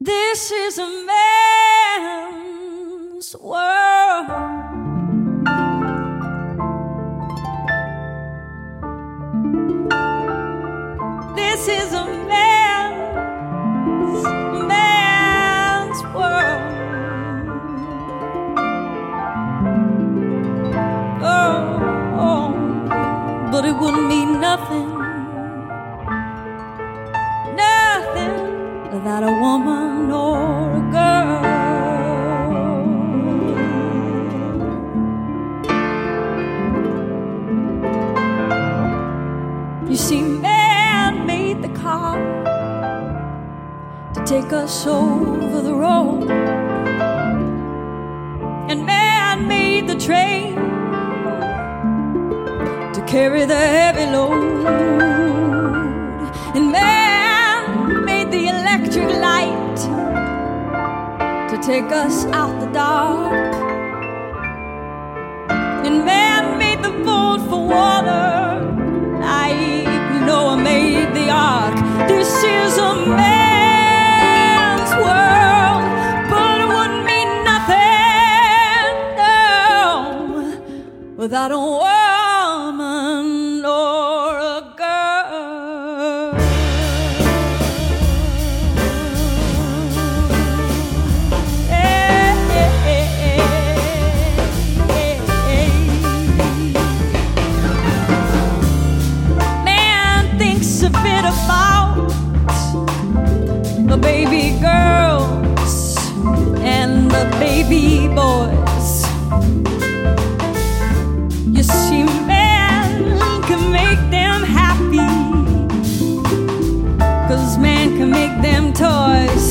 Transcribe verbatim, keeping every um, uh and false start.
This is a man's world. This is a man's, man's world. Oh, oh, but it wouldn't mean nothing, nothing without a woman or a girl. You see, man made the car to take us over the road, and man made the train to carry the heavy load, and man made the electric light to take us out the dark, and man made the boat for water like Noah made the ark. This is a man's world, but it wouldn't mean nothing, no, without a woman or a girl. Hey, hey, hey, hey, hey. Man thinks a bit about the baby girls and the baby boys. You see, man can make them happy, 'cause man can make them toys.